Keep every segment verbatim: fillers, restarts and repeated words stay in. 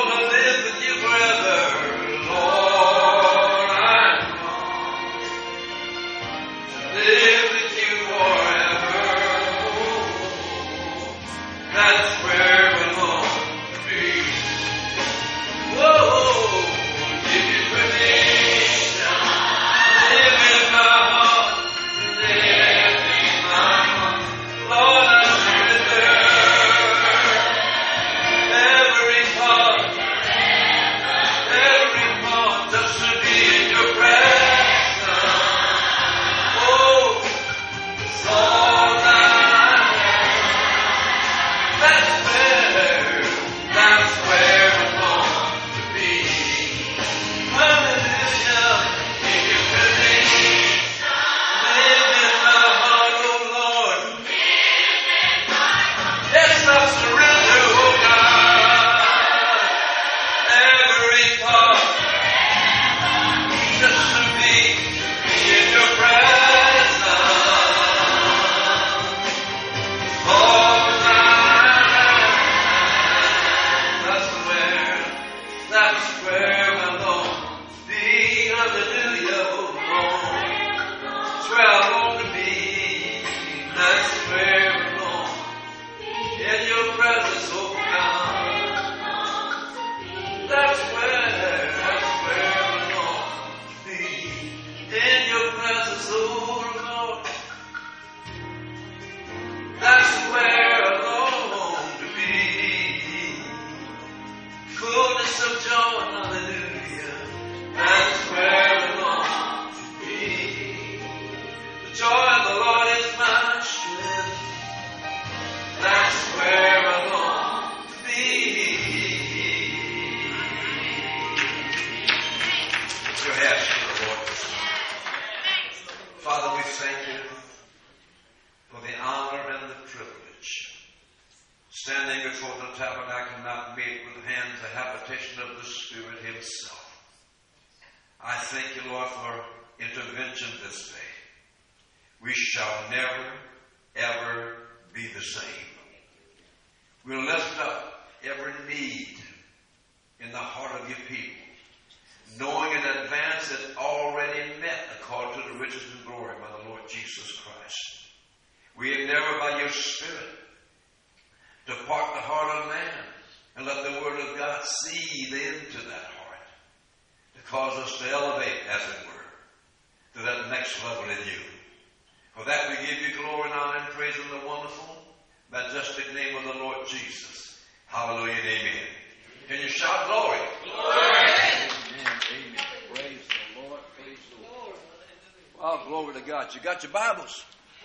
You got your Bibles?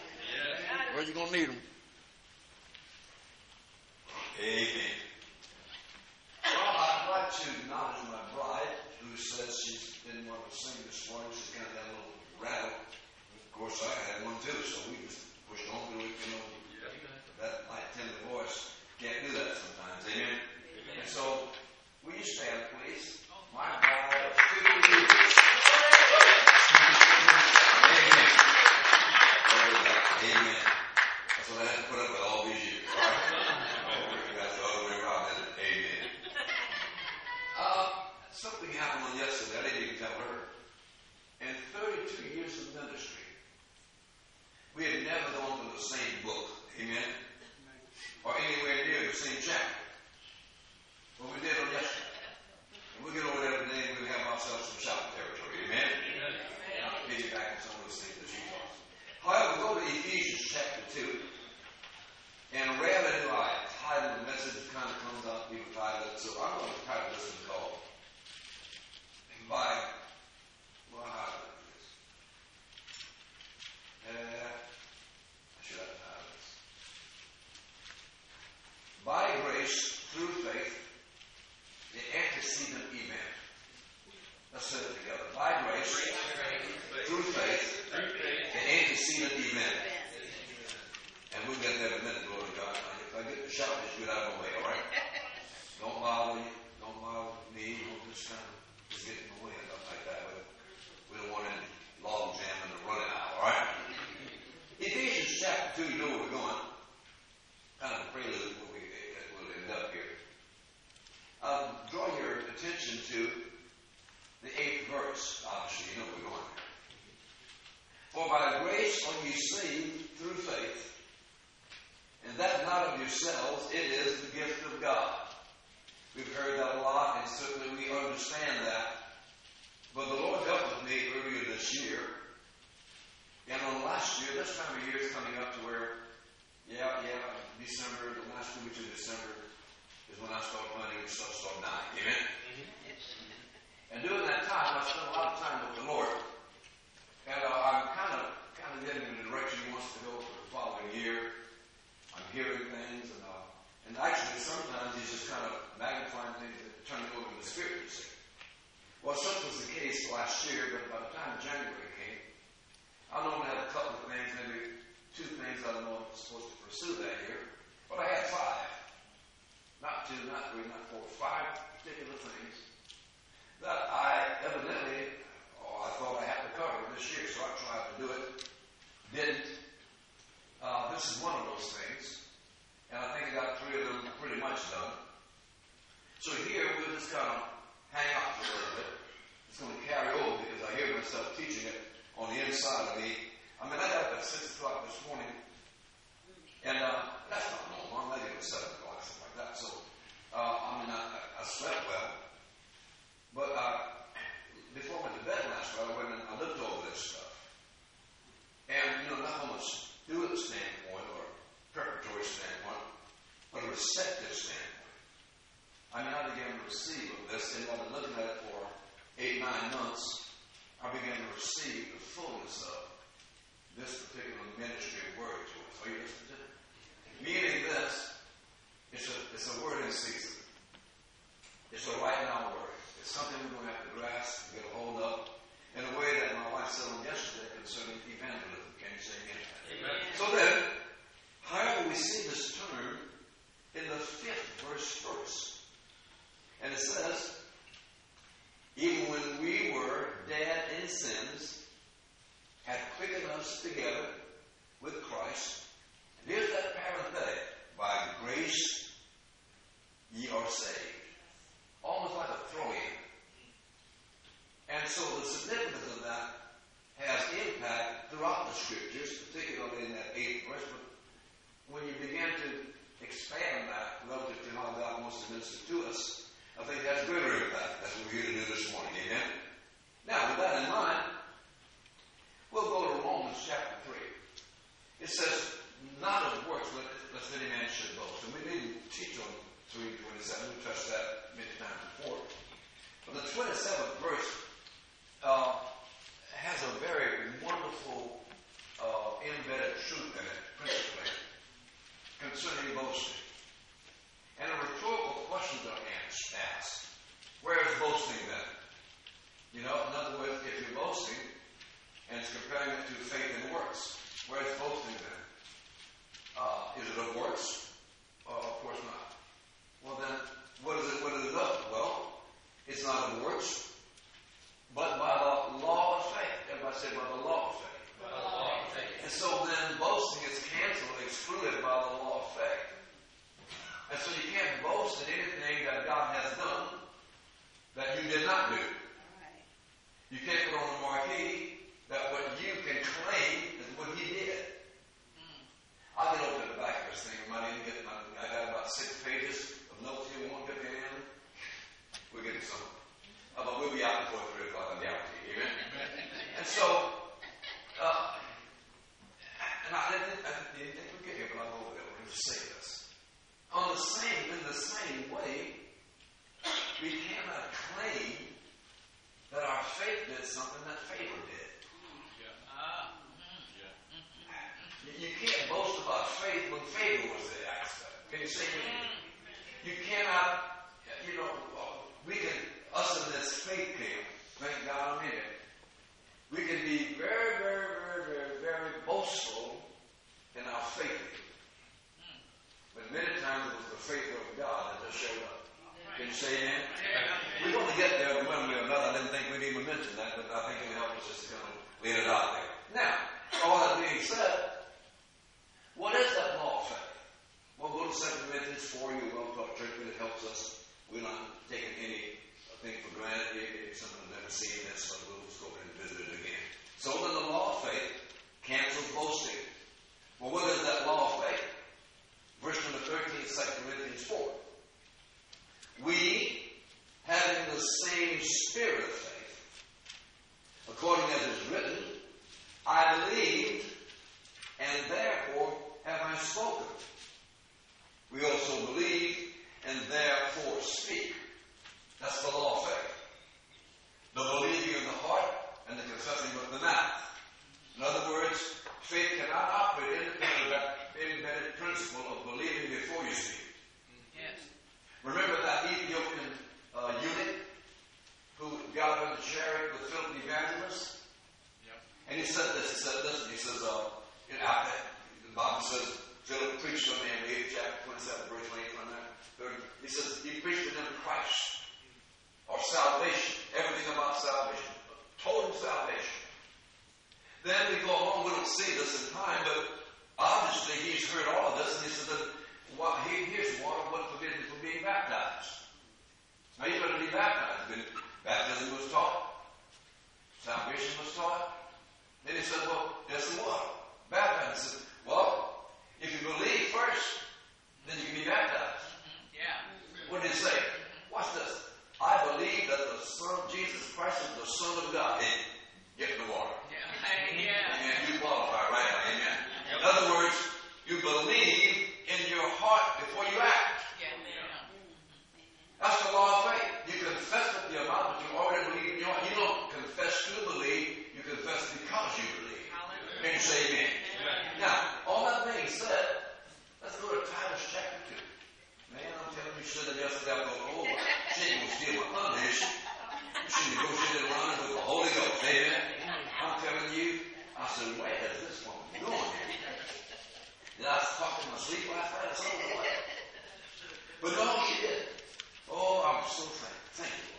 Yeah. Where are you going to need them? Amen. Well, I'd like to acknowledge my bride, who says she didn't want to sing this morning. She's kind of got a little rattle. Of course, I had one too, so we just pushed on through it. You know, that light tender voice can't do that sometimes. Amen. And so, will you stand, please? My bride of two years. Amen. Amen. That's what I had to put up with all these years. That's the other way around, isn't it? Amen. Uh, something happened on yesterday. I didn't even tell her. In thirty-two years of ministry, we had never gone to the same book. Amen. Or anywhere near the same chapter. But we did on yesterday. And we'll get over there today and we'll have ourselves some shopping territory. Amen. I'll give you back on some of those things that she taught. However, go to Ephesians chapter two, and rarely do I title the message that kind of comes out to be titled, so I'm going to title this one called, by, well, how do I do this? Uh, I should have titled this. By grace, through faith, the antecedent event. Let's say it together. By grace, through faith, the antecedent event. And we'll get there in a minute, glory to God. If I get the shout, just get out of the way, all right? Don't bother you. Don't to the eighth verse. Obviously, you know we're going there. For by grace are ye saved through faith, and that not of yourselves, it is the gift of God. We've heard that a lot, and certainly we understand that. But the Lord dealt with me earlier this year, and on last year, this time of year is coming up to where, yeah, yeah, December, the last two weeks of December is when I start planning and stuff start dying. Amen? Mm-hmm. And during that time, I spent a lot of time with the Lord, and uh, I'm kind of kind of getting in the direction He wants to go for the following year. I'm hearing things, and uh, and actually sometimes He's just kind of magnifying things and turning over in the Spirit, you see. Well, such was the case last year, but by the time January came, I normally have a couple of things, maybe two things I don't know I'm supposed to pursue that year, but I had five. Not two, not three, not four, five particular things that I evidently, oh, I thought I had to cover this year, so I tried to do it. Didn't. Uh, this is one of those things, and I think I got three of them pretty much done. So here we'll just kind of hang out for a little bit. It's going to carry over because I hear myself teaching it on the inside of me. I mean, I got up at six o'clock this morning, and uh, that's not normal. I'm ready at seven o'clock, something like that. So, uh, I mean, I, I slept well, but uh, before I went to bed last night, I went and I looked over this stuff. And, you know, not from a student standpoint or preparatory standpoint, but a receptive standpoint. I mean, I began to receive of this, and I've been looking at it for eight, nine months. I began to receive the fullness of this particular ministry of word to us. Are you listening to it? Meaning this, it's a, it's a word in season. It's a right now word. It's something we're going to have to grasp, get a hold of, in a way that my wife said on yesterday concerning evangelism. Can you say amen? Amen. So then, however, we see this term in the fifth verse first. And it says, even when we were dead in sins, had quickened us together with Christ. And here's that parenthetic, by grace ye are saved. Almost like a throw-in. And so the significance of that has impact throughout the Scriptures, particularly in that eighth verse. But when you begin to expand that relative to how God wants to minister to us, I think that's greater impact. That's what we're here to do this morning. Amen? Now, with that in mind, we'll go to Romans chapter three. It says, not of works, lest any man should boast. And we didn't teach on three twenty-seven. We touched that many times before. But the twenty-seventh verse uh, has a very wonderful uh, embedded truth in it, principally, concerning boasting. And a rhetorical question are asked. Where is boasting then? You know, in other words, if you're boasting, and it's comparing it to faith and works, where is boasting then? Uh, is it of works? Uh, of course not. Well then, what is it, what is it of? Well, it's not of works, but by the law of faith. Everybody say by the law of faith. By the law of faith. And so then boasting is canceled, excluded by the law of faith. And so you can't boast in anything that God has done that you did not do. Right. You can't put on the marquee that what you can claim is what He did. Mm. I'll get over to the back of this thing. I might even get my, I got about six pages of notes here. Won't get the end. We'll get to some. Uh, but we'll be out before three o'clock, I guarantee you. Amen? And so, uh, and I didn't, I didn't think we'd get here, but I'll go over there. We're going to say this. On the same, in the same way, we cannot claim that our faith did something that favor did. Yeah. Uh, yeah. You, you can't boast about faith when favor was the aspect. Can you say that? You cannot, you know, we can, us in this faith camp, thank God I'm in it, we can be very, very, very, very, very boastful in our faith. But many times it was the favor of God that just showed up. Can you say amen? We're going to get there one way or another. I didn't think we'd even mention that, but I think it will help us just to kind of lead it out there. Now, all that being said, what is that law of faith? Well, go to Second Corinthians four. You're well taught church, but it helps us. We're not taking anything for granted. been seen this, but we'll just go ahead and visit it again. So then the law of faith cancels boasting. Well, what is that law of faith? Verse number thirteen, Second Corinthians four. We, having the same spirit of faith, according as it is written, I believed, and therefore have I spoken. We also believe, and therefore speak. That's the law of faith. The believing in the heart and the confessing with the mouth. In other words, faith cannot operate independent of that embedded principle of believing before you speak. Yes. Remember that Ethiopian uh, eunuch who got in the chariot with Philip the evangelist? Yep. And he said this, he said this, and he says, uh, you know, after, the Bible says, Philip preached to him in eighth chapter, twenty-seven, verse twenty-eight, thirty. He says, he preached to them Christ, or salvation, everything about salvation, total salvation. Then we go along, we don't see this in time, but obviously he's heard all of this, and he says, that, well, here, here's water, what forbid me from being baptized? Now you're going to be baptized. Then baptism was taught, salvation was taught. Then he said, well, there's some water. Baptized. He said, well, if you believe first, then you can be baptized. Yeah. What did he say? Watch this. I believe that the Son, Jesus Christ, is the Son of God. Hey, get in the water. Yeah. Yeah. Amen. You qualify right now. Amen. In other words, you believe in your heart before you act. Yeah. That's the law of faith. You confess with your mouth, but you already believe in your heart. You don't confess to believe. You confess because you believe. Hallelujah. Can you say amen? Amen. Now, all that being said, let's go to Titus chapter two. Man, I'm telling you, you should have yesterday. I thought, oh, she ain't going to steal my thunder, is she? She negotiated around with the Holy Ghost. Amen. I'm telling you, I said, where is this woman going? Did I talk in my sleep last night or something? What? But no, she did. Oh, I'm so thankful. Thank you.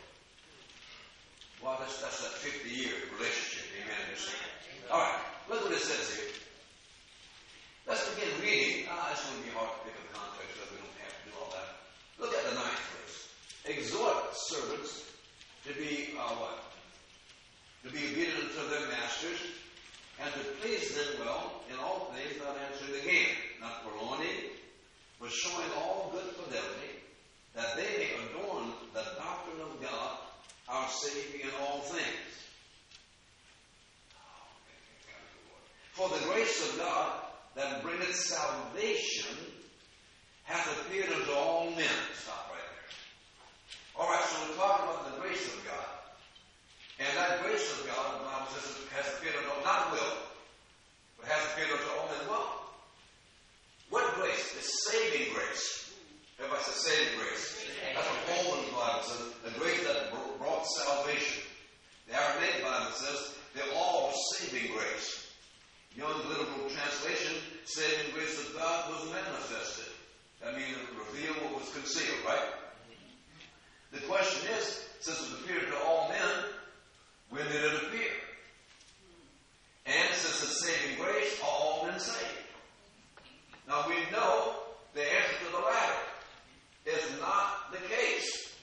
Well, that's, that's that fifty-year relationship. Amen. All right. Look what it says here. Let's begin reading. Ah, it's going to be hard to pick up context because we don't have to do all that. Look at the ninth verse. Exhort servants to be, uh, what? To be obedient unto their masters, and to please them well in all things, not answering again, not prolonging, but showing all good fidelity, that they may adorn the doctrine of God, our Savior, in all things. For the grace of God that bringeth salvation hath appeared unto all men. Stop right there. All right, so we're talking about the grace of God. And that grace of God, the Bible says, has appeared unto all, not will, but has appeared unto all men well. What grace? It's saving grace. Everybody says saving grace. That's what Holman's Bible says, the grace that brought salvation. The Aramaic Bible says, they're all saving grace. Young Literal Translation, saving grace of God was manifested. That means it revealed what was concealed, right? The question is, since it appeared to all men, when did it appear? And since it's saving grace, are all men saved? Now we know the answer to the latter is not the case.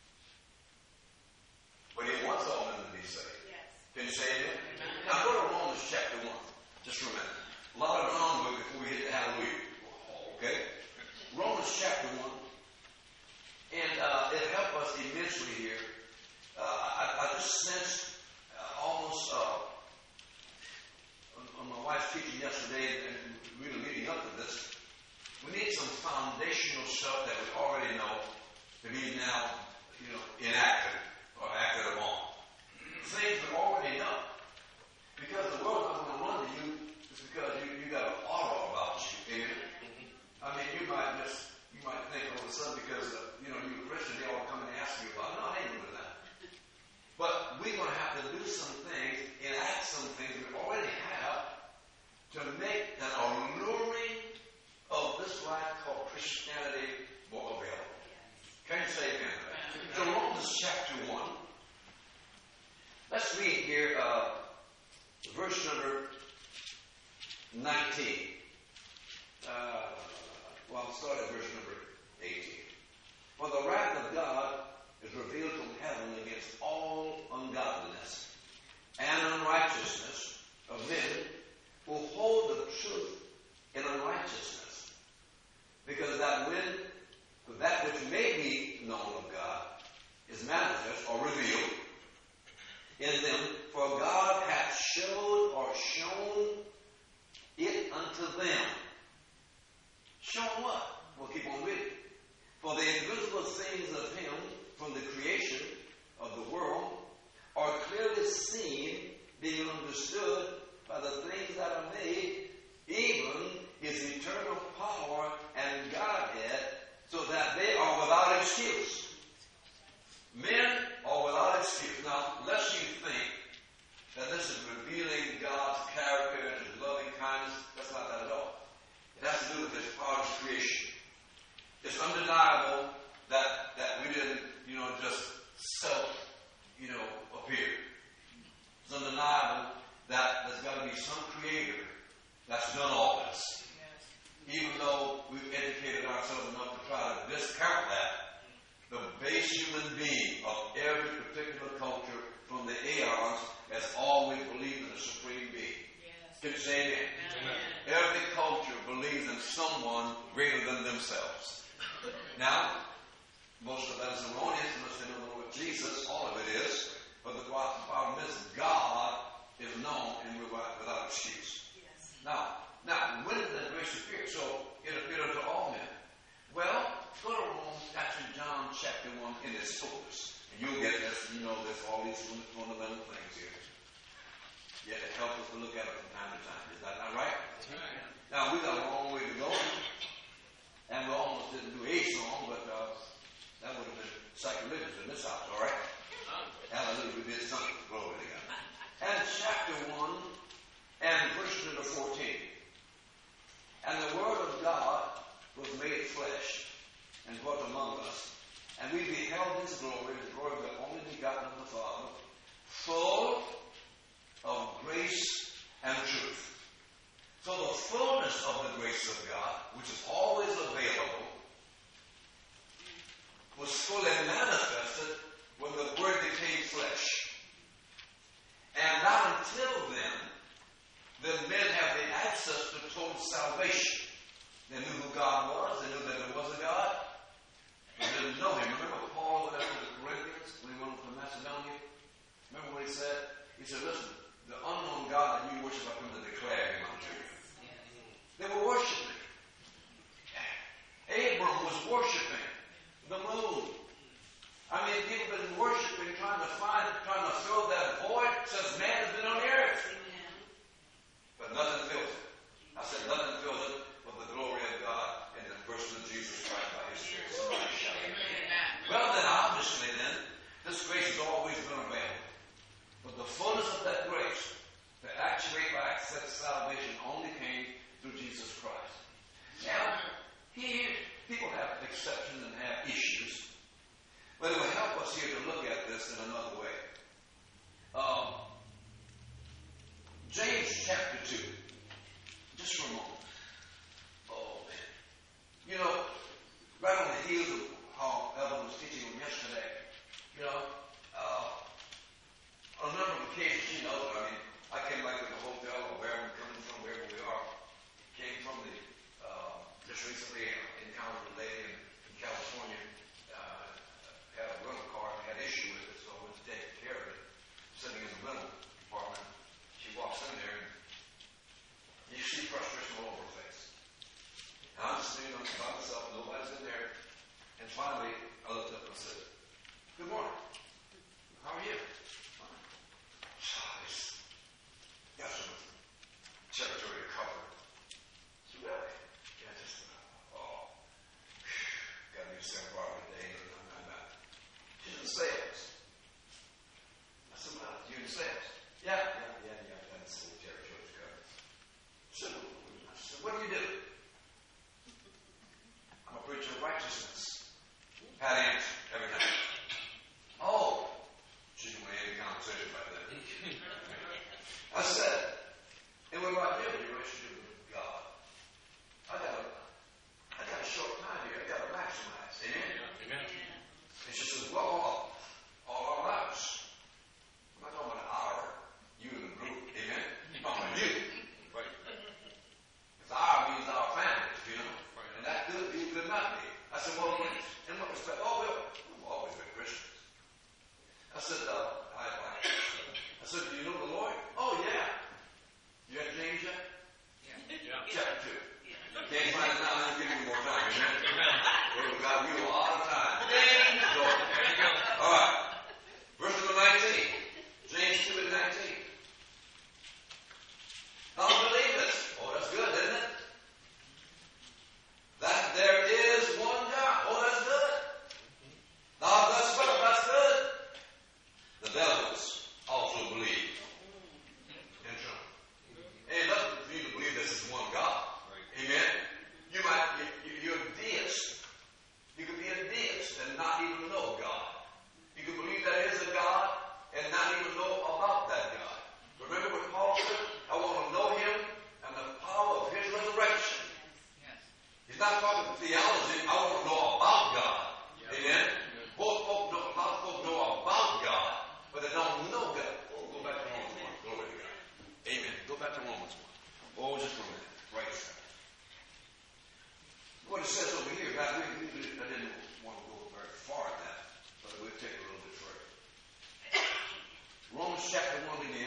But he wants all men to be saved. Yes. Can you say amen? Amen. Now go to Romans chapter one. Just for a minute. A lot of groundwork before we hit the hallelujah. Okay? Romans chapter one. And uh, it helped us immensely here. Uh, I, I just sensed uh, almost, uh, on, on my wife's teaching yesterday, and really leading up to this, we need some foundational stuff that we already know to be now, you know, enacted or acted upon. Things we already know. Because the world's not going to run to you just because you, you got an aura about you. Amen? I mean, you might just, you might think all of a sudden because, uh, you know, you're a Christian, they all come and ask you about it. No, I ain't doing that. But we're going to have to do some things, enact some things we already have to make that alluring of this life called Christianity more available. Can you say amen? So Romans chapter one. Let's read here, uh, verse number nineteen. Uh, well, I'll start at verse number eighteen. For the wrath of God is revealed from heaven against all ungodliness is manifest or revealed in them, for God hath showed or shown it unto them. Shown what? We'll keep on reading. For the invisible things of him from the creation of the world are clearly seen, being understood by the things that are made, even his eternal power and Godhead, so that they are without excuse. Men are without excuse. Now, lest you think that this is revealing God's character and his loving kindness, that's not that at all. It has to do with his power of creation. It's undeniable that, that we didn't, you know, just self, you know, appear. It's undeniable that there's got to be some creator that's done all this. Yes. Even though we've educated ourselves enough to try to discount that, the base human being of every particular culture from the aeons has always believed in a supreme being. Yes. Can you say amen? Amen? Every culture believes in someone greater than themselves. Now, most of that is erroneous unless they don't know what Jesus, all of it is. But the problem is God is known and without, without excuse. Yes. Now, now, when did that grace appear? So it appeared unto all men. Well, go to Romans, actually John chapter one in its fullness. And you'll get this, you know, there's all these fundamental things here. Yet it helps us to look at it from time to time. Is that not right? That's right. Now, we got a long way to go. And we almost didn't do a song, but uh, that would have been sacrilegious in this house, all right? Hallelujah, we did something. Glory to God. And chapter one and verse number fourteen. And the word of God was made flesh and dwelt among us. And we beheld his glory, the glory of the only begotten of the Father, full of grace and truth. So the fullness of the grace of God, which is always available, was fully manifested when the Word became flesh. And not until then did men have the access to total salvation. They knew who God was. They knew that there was a God. They didn't know him. Remember Paul went after the Corinthians when he went from Macedonia? Remember what he said? He said, listen, the unknown God that you worship, I'm going to declare him unto you. They were worshiping. Abram was worshiping the moon. I mean, people have been worshiping, trying to find, trying to fill that void since man has been on the earth. But nothing fills it. I said nothing fills it but the glory of God and the person of Jesus Christ by his Spirit. Somebody shout amen. Well then, obviously then, this grace has always been available. But the fullness of that grace to actuate or access salvation only came through Jesus Christ. Now, here, people have exceptions and have issues. But it will help us here to look at this in another way. Um, James chapter two. Just for a moment. Oh, man. You know, right on the heels of how Evan was teaching them yesterday, you know, uh, on a number of occasions, she knows it. I mean, I came back to the hotel or wherever we're coming from, wherever we are. Came from the, uh, just recently encountered a lady in, in California. Uh, had a rental car and had issue with it, so I went to take care of it. Sitting in the rental department, she walks in there and you see frustration all over her face. And I'm just sitting on by myself, nobody's in there. And finally, I looked up and said, good morning. Romans chapter one again.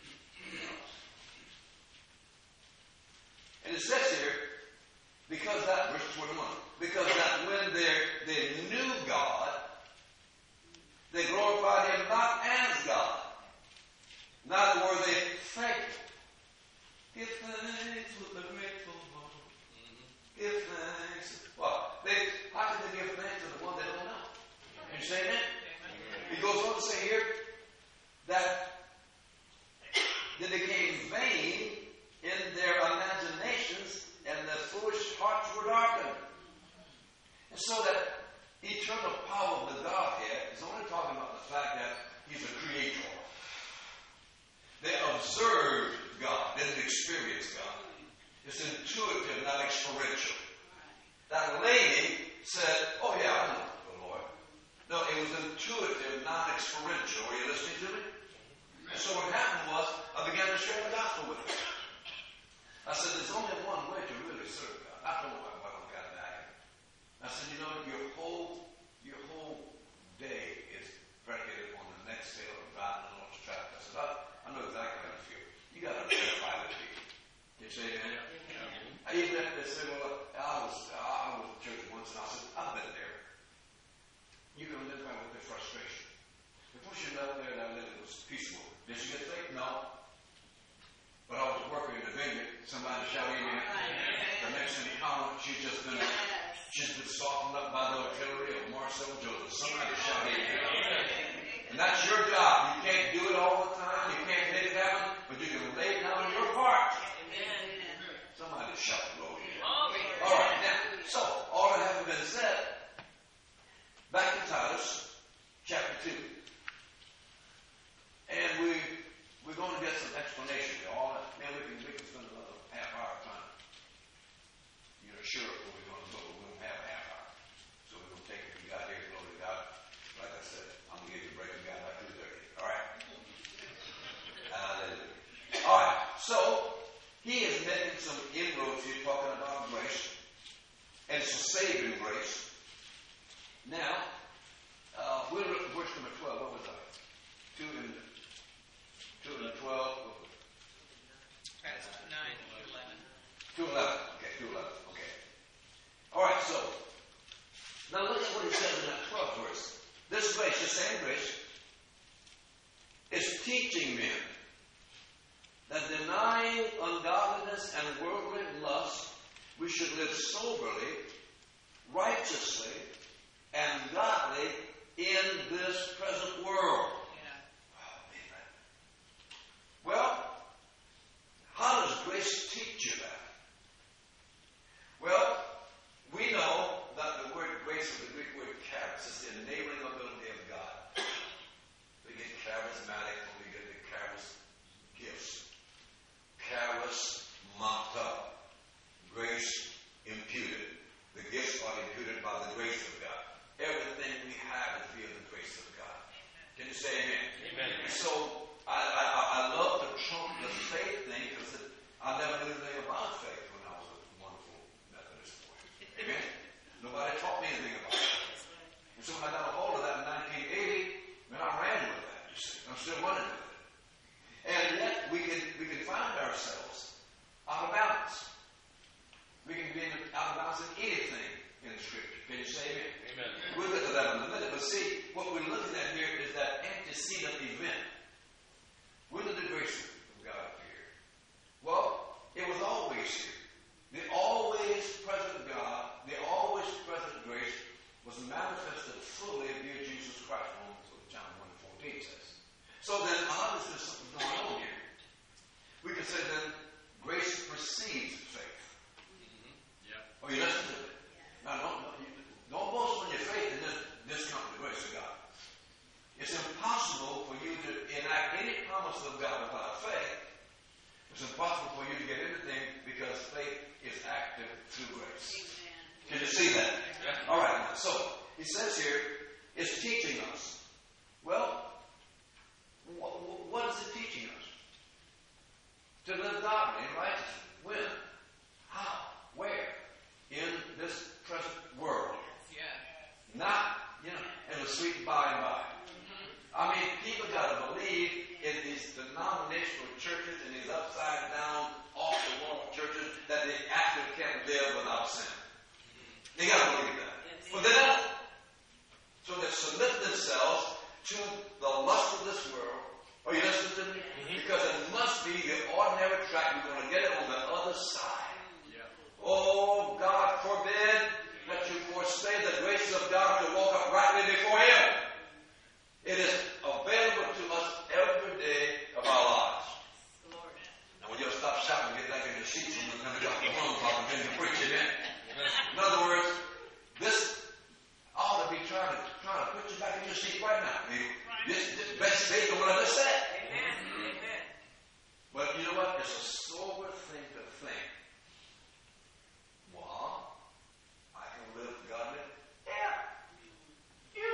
And it says here, because that, verse twenty-one, because that when they they knew God, they glorified Him not as God, neither were they faithful. Give thanks with a grateful heart. Give thanks. What? They, how can they give thanks to the one they don't know? Can you say that? He goes on to say here that they became vain in their imaginations, and their foolish hearts were darkened. And so that eternal power of the Godhead is only talking about the fact that He's a creator. They observed God, didn't experience God. It's intuitive, not experiential. That lady said, oh yeah, I know the Lord. No, it was intuitive, not experiential. Are you listening to me? And so what happened was, I began to share the gospel with her. I said, there's only one way to really serve God. I told her what I got back. I said, you know, your whole your whole day is predicated on the next day of driving along the track. I said, I, I know exactly how you feel. You got to identify with people. Did you say amen? Yeah. I even had to say, well, I was I was in church once, and I said, I've been there. You can identify with their frustration. Before she left there, that living was peaceful. Did she get saved? No. But I was working in the vineyard. Somebody shout amen. The next encounter, she's just been she's been softened up by the artillery of Marcel Joseph. Somebody shout amen. And that's your job. You can't do it all the time. You can't make it happen, but you can lay down your part. Somebody shout glory. All right, now, so all that having been said, back to Titus chapter two. And we we're going to get some explanation here. All that, man, we can we can spend another half hour time. You're sure where we're going to go, but we don't have a half hour. So we're going to take it. We got here, glory to God. Like I said, I'm going to give you a break. We got by two thirty. All right. Hallelujah. All right. So he is making some inroads here, talking about grace, and it's a saving grace. Now, uh, we're at verse number twelve. What was that? Two and two and twelve. That's nine to eleven. Two eleven. Okay, two eleven. Okay. All right. So now look at what he says in that twelfth verse. This grace, the same grace, is teaching men that denying ungodliness and worldly lust, we should live soberly, righteously, and godly in this present world. Well, how does grace teach you that? Well, we know that the word grace is the Greek word charis. It's the enabling ability of God. We get charismatic when we get the charis gifts. Charis mata. Grace imputed. The gifts are imputed by the grace of God. Everything we have is via the grace of God. Can you say amen? Amen. So, I, I, I love to trump the faith thing because I never knew anything about faith when I was a wonderful Methodist boy. Amen? Nobody taught me anything about it. And so when I got a hold of that in nineteen eighty, man, I ran with that, you see. I'm still running with it. And yet, we can, we can find ourselves out of balance. We can be out of balance in anything in the Scripture. Can you say amen? Amen. We'll get to that in a minute. But see, what we're looking at here is that antecedent event. When did the grace of God appear? Well, it was always here. The always present God, the always present grace was manifested fully via Jesus Christ. What John one fourteen says. So then, obviously, there's something going on here. We could say then, grace precedes faith. Mm-hmm. Yeah. Oh, you listen to it? Now, don't, don't boast on your faith and then discount the grace of God. It's impossible for you to enact any promise of God without faith. It's impossible for you to get anything because faith is active through grace. Amen. Can you see that? Yeah. All right. So, he says here, it's teaching us. Well, what, what is it teaching us? To live godly and righteously. When? How? Where? In this present world. Yeah. Not, you know, in the sweet by and by. I mean, people got to believe in the have a track, you're going to get it on the other side. Oh, God forbid that you forsake the grace of God to walk uprightly before Him. It is available to us every day of our lives. Now, when you stop shouting, get back in your seats and come to the room talking and preach it in. In other words, this ought to be trying to trying to put you back in your seat right now. I mean, this, this best faith on what I just said. Amen. But you know what? It's a sober thing to think. Well, I can live godly. Yeah. You.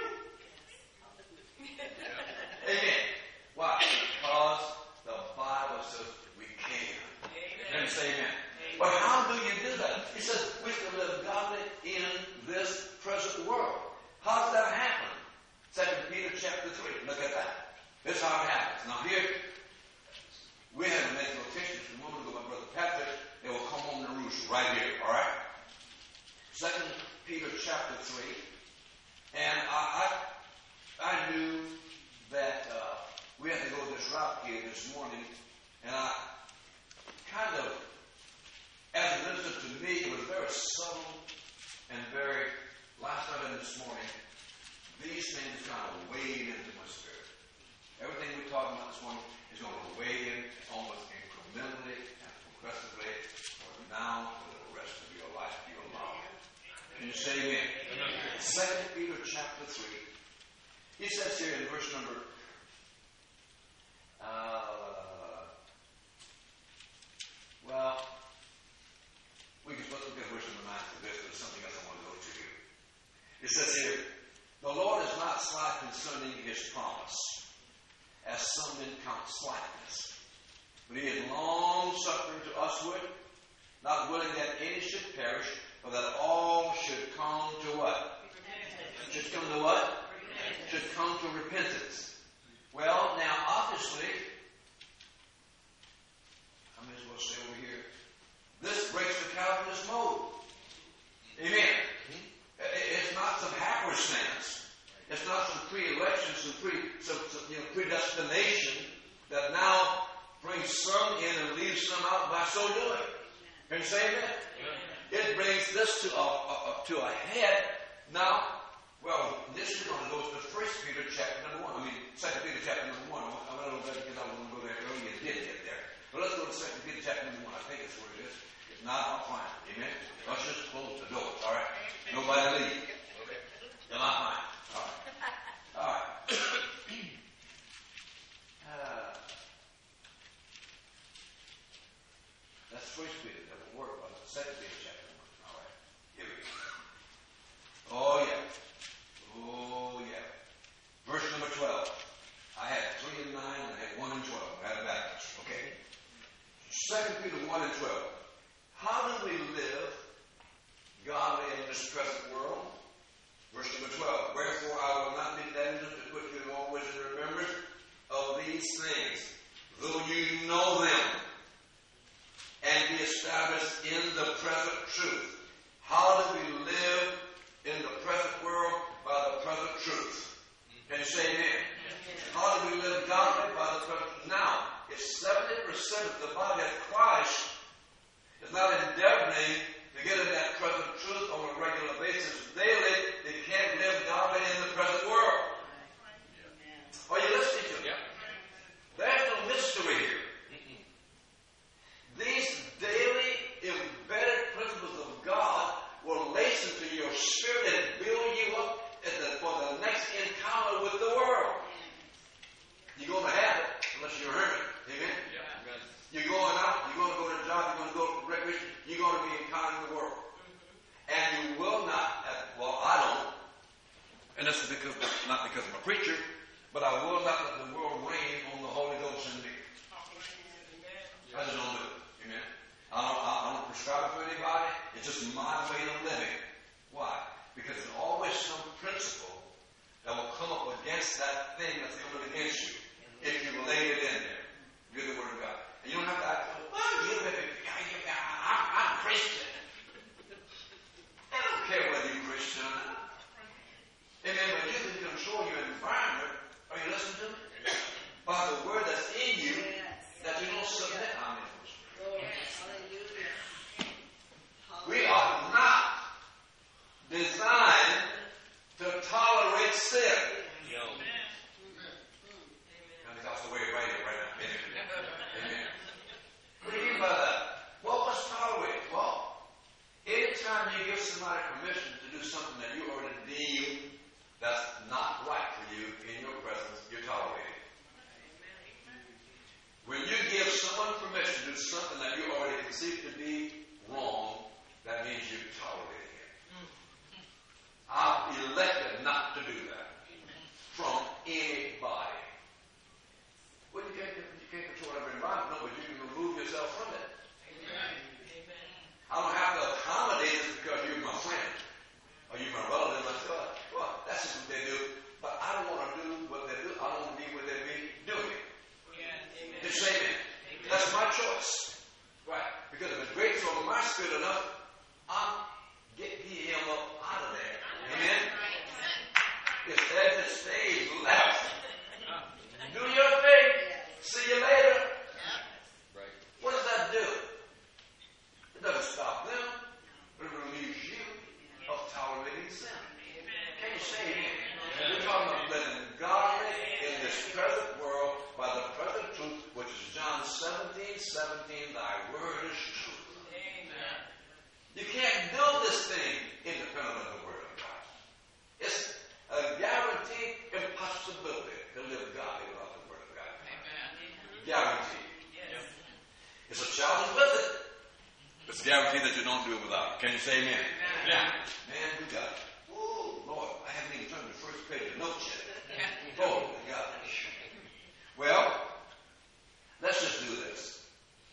Amen. Why? Because the Bible says we can. Amen. Say amen. Amen. But how do you do that? He says we can live godly in this present world. How does that happen? Second Peter chapter three. Look at that. This is how it happens. Now here, we had to make notations a moment ago, my brother Patrick. They will come home to roost right here. All right. Second Peter chapter three, and I I, I knew that uh, we had to go this route here this morning, and I kind of, as it ministered to me, it was very subtle and very. Last night and this morning, these things kind of weighed into my spirit. Everything we're talking about this morning is going to weigh in almost incrementally and progressively for now for the rest of your life. You allow it. Can you say amen? Amen. Second Peter chapter three. He says here in verse number uh, well, we can let's look at verse number nine for this, but there's something else I want to go to here. It says here, the Lord is not slack concerning His promise, as some men count slackness, but He is long suffering to usward, not willing that any should perish, but that all should come to what? Should come to what? Should come to repentance. Well, now obviously, I may as well say over here, this breaks the Calvinist mode. Amen. It's not some happenstance. It's not some pre-election, some pre, some, some you know, predestination that now brings some in and leaves some out by so doing. Can you say that? Yeah. It brings this to a, a, a to a head. Now, well, this is going to go to the First Peter chapter number one. I mean, Second Peter chapter number one. I went a little bit because I was going to go there earlier. You did get there, but let's go to Second Peter chapter number one. I think that's where it is. If not, I'll find it. Amen. Let's just close the doors. All right. Nobody leave. You're not mine. All right. All right. uh, that's First Peter. That will work. Well, Second Peter chapter one. All right. Here we go. Oh yeah. Oh yeah. Verse number twelve. I had three and nine, and I had one and twelve. I had it backwards. Okay. Second Peter one and twelve. How do we live godly in this present world? Verse number twelve. Wherefore I will not be negligent to put you always in remembrance of these things, though you know them, and be established in the present truth. How do we live in the present world? By the present truth. Can you say amen? How do we live godly? By the present truth. Now, if seventy percent of the body of Christ is not endeavoring to get in that present truth on a regular basis daily, they can't live godly in the present world. Yeah. Are you listening to me? Yeah. There's no mystery here. Mm-mm. These daily embedded principles of God will lace into your spirit and build you up at the, for the next encounter with the world. You're going to have it unless you're hermit. Amen? Yeah. You're going out, you're going to go to a job, you're going to go to recreation, you're going to be encountering the world. Mm-hmm. And you will not, well, I don't, and this is because, not because I'm a preacher, but I will not let the world reign on the Holy Ghost in me. I just don't do it. Amen? I don't, I don't prescribe it for anybody. It's just my way of living. Why? Because there's always some principle that will come up against that thing that's coming against you if you lay it in there. Read the Word of God. And you don't have to act, well, you know, I'm, I'm Christian. I don't care whether you're Christian or not. Amen. But you can control your environment. Are you listening to me? By the Word that's in you, that you don't submit. Amen. do something that you already conceived to be wrong, that means you're tolerating it. I've elected not to do that from anybody. Well, you can't, you can't control every environment, no, but you can remove yourself from it. Amen. I don't have to accommodate it because you're my friend or you're my relative. I say, well, that's just what they do. But I don't want to do what they do. I don't want to be where they be doing it. Yeah. Just say amen. Amen. That's my choice. Right. Because if it breaks over my spirit enough, I'm getting him up out of there. Amen. It's at the stage left. Do your thing. See you later. Right. What does that do? It doesn't stop them, but it relieves you of tolerating sin. Can you say amen? We're talking about living godly in this present world by the present truth, which is John seventeen, seventeen, thy word is truth. Amen. You can't do this thing independent of the word of God. It's a guaranteed impossibility to live godly without the word of God. Amen. Guaranteed. Yes. It's a challenge with it. It's guaranteed that you don't do it without. Can you say amen? Amen. Yeah. Man, we got it. Oh, Lord, I haven't even turned the first page of notes yet. Glory to God. Well, let's just do this.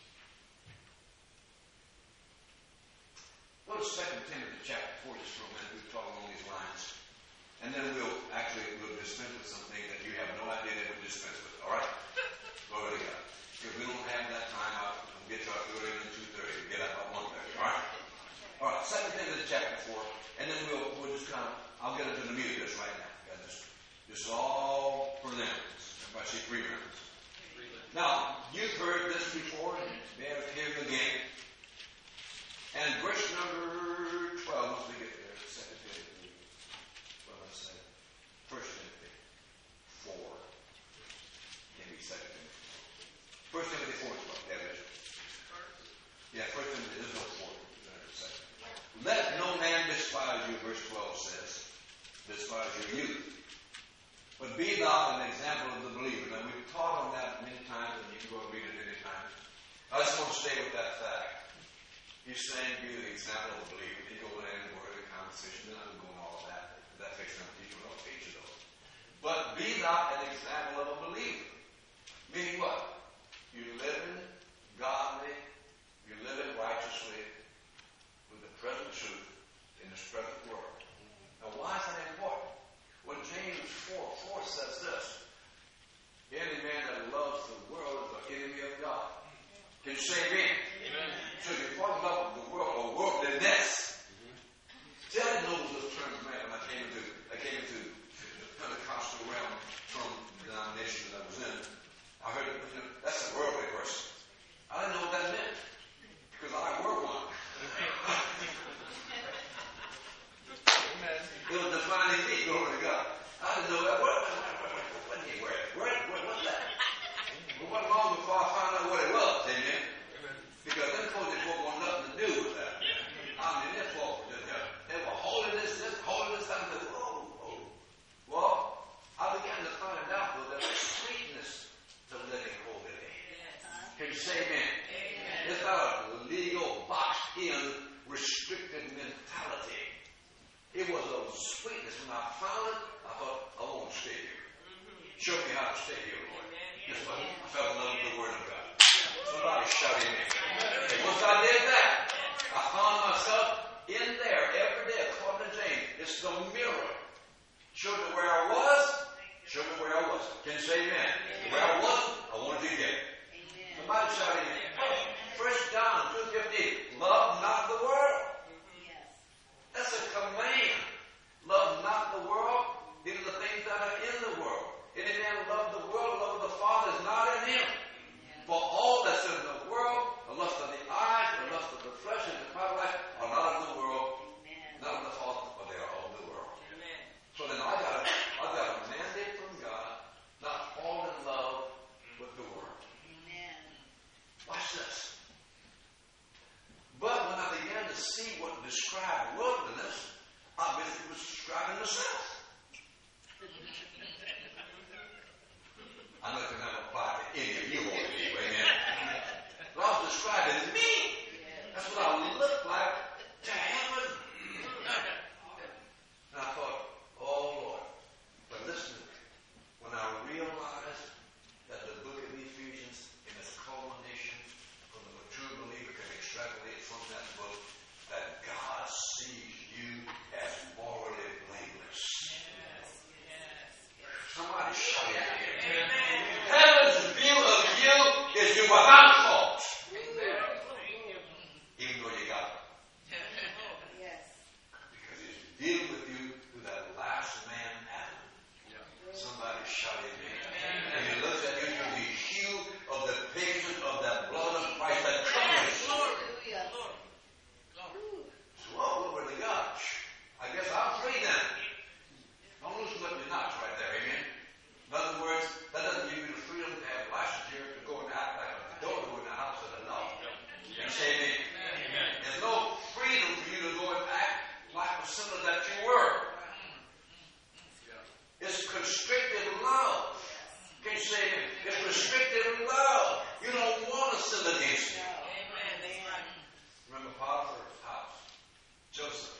Go to Second Timothy chapter four just for a minute. We'll talk along these lines. And then we'll actually we'll dispense with something that you have no idea that we'll dispense with. All right? Glory to God. If we don't have that time, I'll get you out earlier than two thirty. We'll get up at one thirty. All right? All right. Second Timothy chapter four. And then we'll, we'll just kind of, I'll get into the meat of this right now. Okay? Just, just all preliminaries. Everybody say preliminaries. Now, you've heard this before, and bear with hearing again. And verse number twelve, once we get there, Second Timothy, well, let's say, First Timothy four. Maybe Second Timothy. First Timothy four, twelve. There it is. Yeah, First Timothy, there's no four. Let no man despise you, verse twelve says. Despise your youth. But be thou an example of the believer. Now, we've taught on that many times, and you can go and read it any time. I just want to stay with that fact. He's saying, be the example of the believer. You go in any word in conversation, then I'm going to all of that. That takes some people, don't teach it all. But be thou an example of a believer. Meaning what? You're living godly, you're living righteously with the present truth in this present world. Now, why is that important? Well, James four four says this. Any man that loves the world is an enemy of God. Can you say amen? Amen. So if you're talking about the world or worldliness, mm-hmm. See, I didn't know those terms man when I came into I came into the Pentecostal realm from the denomination that I was in. I heard you know, that's a worldly person. I didn't know what that meant because I were one. It was defining me, glory to God. I didn't know that. What, what, what, what, what, what, what, what, what, what's that? Well, what long before I found out what it was, amen? Because them folks didn't want nothing to do with that. I mean, them folks, they were holding this, this, holding this, and this. Whoa, whoa. Well, I began to find out, though, that there's sweetness to living holy. Can you say amen? Amen? It's not a legal, boxed-in, restricted mentality. It was a sweetness. When I found it, I thought, I want to stay here. Show me how to stay here, Lord. Guess what? I fell in love with the Word of God. Somebody shout amen. And once I did that, I found myself in there every day, according to James. It's the mirror. Show me where I was. Show me where I was. Can you say amen? Where I was, I wanted to get. Somebody shout amen. First John two fifteen. Love not the world. That's a command. Love not the world, neither the things that are in the world. Any man who loves the world, love of the Father is not in him. For all that's in the world, the lust of the eyes, the lust of the flesh, and the pride of life are not of the world, not of the Father, but they are of the world. Amen. So then I got a, I got a mandate from God, not fall in love with the world. without fault. Even though you got it. Because he's dealing with you through that last man, Adam. Somebody shout amen. And he looks at you through the hue of the pigment of that blood of Christ that covers. So, oh, glory to God. I guess I'm free then. Don't lose what you're not right there, amen. In other words, that doesn't give you the freedom to have license here to go and act like a don't go in the house of the law. You say amen? Amen. There's no freedom for you to go and act like the sinner that you were. It's constricted love. Can you say amen? It's restricted love. You don't want to sin against me. Remember Potiphar's house? Joseph.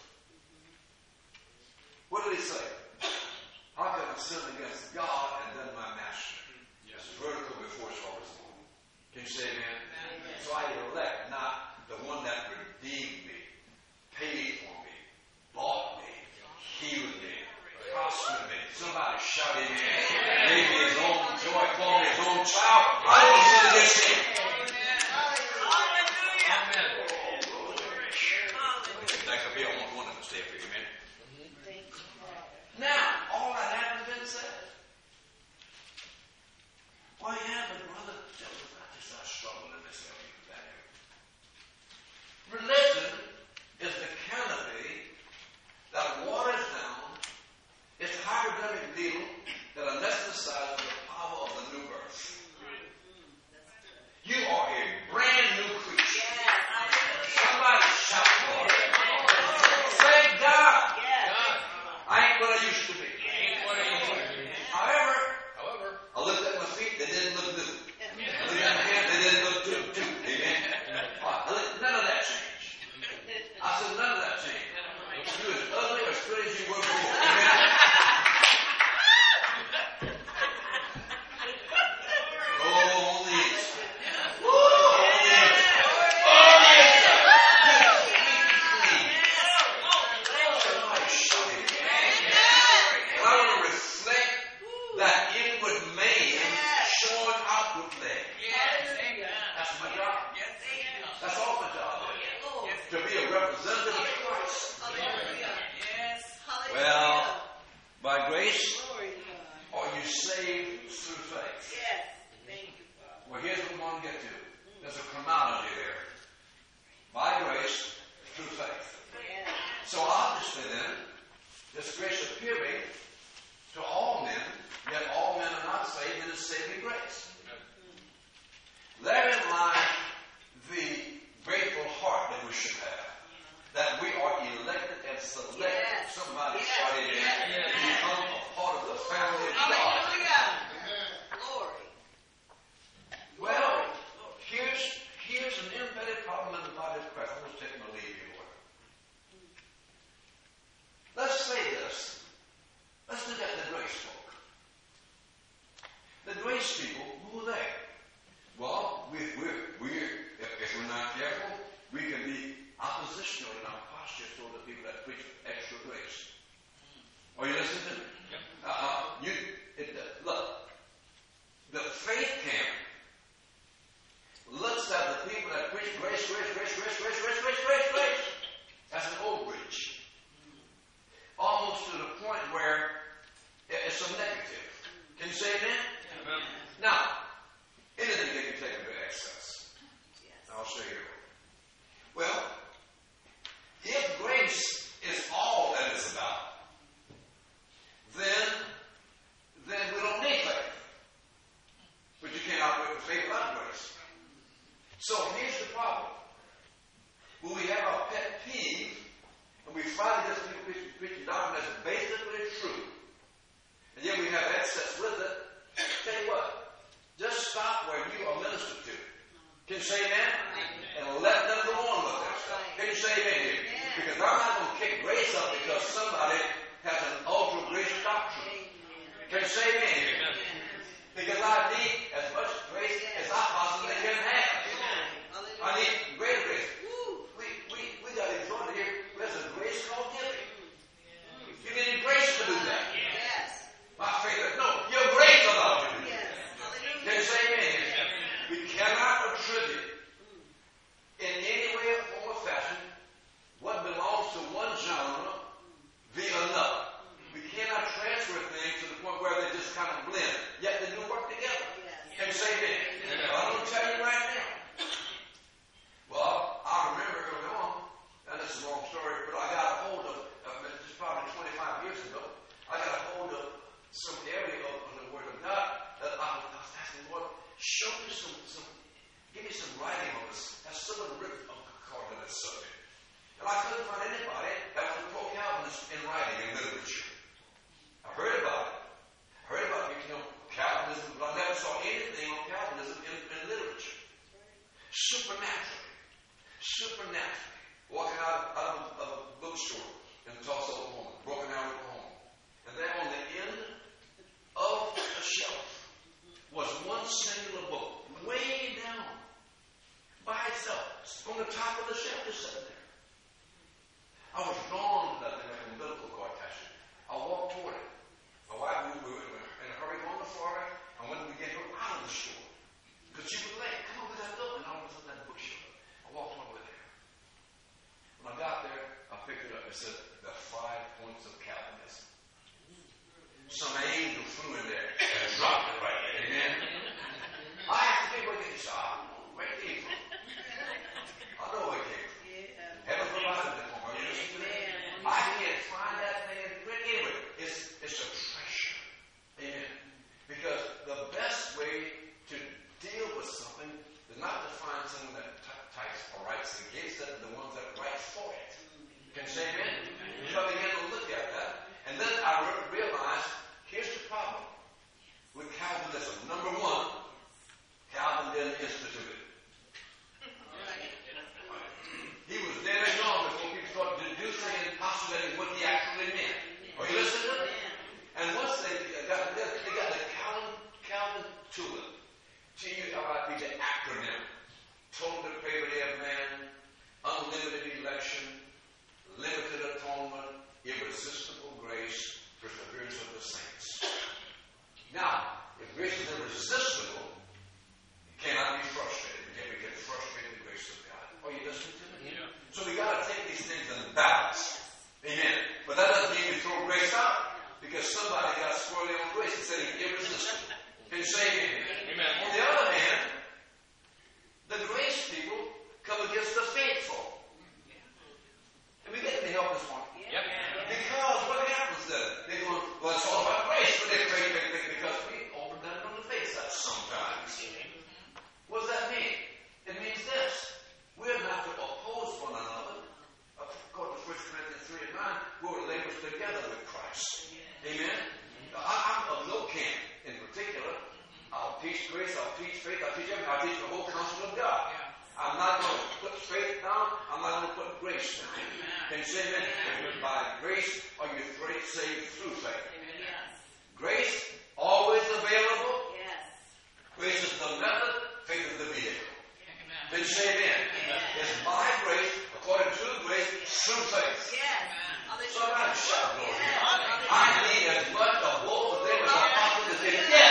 What did he say? How can I sin against God and then my master? Yes. It's vertical before it's horizontal. Can you say amen? Amen? So I elect not the one that redeemed me, paid for me, bought me, healed me, prospered me. Somebody shout amen. Gave me his own joy, called me his own child. I don't sin against him. Amen. That could be almost one of them. Stay for you, amen. Now, all that hasn't been said. Well, yeah, but brother, Joseph, I just I struggle in this area, that area. Religion is the canopy that waters down. It's a hypodermic needle that anesthetizes the power of the new birth. You are a brand new creature. Somebody shout for it. Thank God. I ain't what I used to be. However, however, I looked at my feet, they didn't look new. I looked at my hands, they didn't look new too. Amen. I looked, none of that changed. I said, none of that changed. You as ugly or as good as you were before. Amen. Oh, the inside. Woo! The inside. Oh, the inside. Somebody shout it. I want to reflect that inward man showing outwardly. That's my job. That's all my job is. To be a representative of Christ. Well, by grace, are you saved through faith? Well, here's what we want to get to. There's a chronology there. By grace, through faith. So obviously then, this grace appearing to all men, yet all men are not saved in His saving grace. Therein lies the grateful heart that we should have. That we are elected and selected. Yes. Somebody yes. shout it in. Yes. Become a part of the family of God. Glory. Well, here's, here's an embedded problem in the body of Christ. I'm going to take my leave here. Let's say this. Let's look at the grace folk. The grace people, who are they? Well, we, we're, we're, if, if we're not careful, we can be oppositional in our posture toward the people that preach extra grace. Are you listening to me? Yep. Uh, you, it, uh, look, the faith camp looks at the people that preach grace, grace, grace, grace, grace, grace, grace, grace, grace. That's an overreach. Almost to the point where it's a negative. Can you say amen? Amen. Now, anything they can take into excess. Yes. I'll show you. Well, if grace is all that it's about, then, then we don't need faith. But you can't operate with faith without grace. So here's the problem. When we have our pet peeve, and we find this people preaching doctrine that's basically true, and yet we have excess with it, tell you what, just stop where you are ministered to. Can you say amen? And let them go on with their stuff. Can you say amen here? Because I'm not going to kick grace up because somebody has an ultra grace doctrine. Can you say amen here? Because I need as much grace as I possibly can have. I need greater grace. We, we, we got to enjoy it here. There's a grace called giving. You need grace to do that. My faith, no, your grace allowed you to do that. Can you say amen? We cannot on the top of the shelf, just sitting there. I was drawn to that thing like an umbilical cord attachment. I walked toward it. My wife, we were in a hurry going to Florida, and when we get her out of the store, because she was late, come over that building, and all of a sudden that book showed up. I walked over there. When I got there, I picked it up. It said, the five points of Calvinism. Some angel flew in there and dropped it right there. Amen. I have to be where it came from. I don't know where it came from. I know where it came from. Heaven provided it for me. I can't find that thing anywhere. It's, it's a treasure. Amen. Because the best way to deal with something is not to find someone that t- types or writes against it, the ones that write for it. Can you say amen? So I began to look at that. And then I re- realized, here's the problem with Calvinism. Number one, Calvin didn't institute it. He was dead and gone before people started deducing and postulating what he actually meant. Are you listening to me? And once they got they got the Calvin Calvin Tulip, T U L I P, the acronym, total depravity of man, unlimited election, limited atonement, irresistible grace, perseverance of the saints. Now, if grace is irresistible, it cannot be frustrated. We can't get frustrated in the grace of God. Are you listening to me? Yeah. So we got to take these things in balance. Amen. But that doesn't mean we throw grace out, because somebody got squirrely on grace and said it's irresistible. Can you say amen? Amen. On the other hand, the grace people come against the faithful. And we get to help this one. Yep. Because what happens then? They go, well, it's all about grace, but they pray because we overdone it on the face that sometimes. What does that mean? It means this. We're not to oppose one another. According to First Corinthians three and nine, we're laborers together with Christ. Amen? Now, I, I'm of no camp in particular. I'll teach grace, I'll teach faith, I'll teach everything. I'll teach the whole counsel of God. I'm not going to put faith down. I'm not going to put grace down. Can you say amen? Amen. By grace are you saved through faith. Amen. Grace, always available. Yes. Grace is the method, faith is the vehicle. Amen. Can you say amen? Amen? It's by grace, according to grace, through faith. Yes. So I'm not shut, Lord. Yes. I need as much of both of them as I possibly can get.